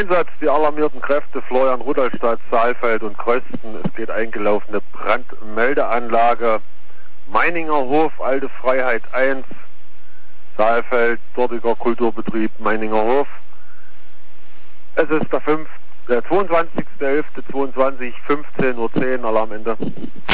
Einsatz, die alarmierten Kräfte Florian, Rudolstadt, Saalfeld und Krösten. Es geht eingelaufene Brandmeldeanlage Meininger Hof, Alte Freiheit 1, Saalfeld, dortiger Kulturbetrieb Meininger Hof. Es ist der 22.11.22, 15:10 Uhr, Alarmende.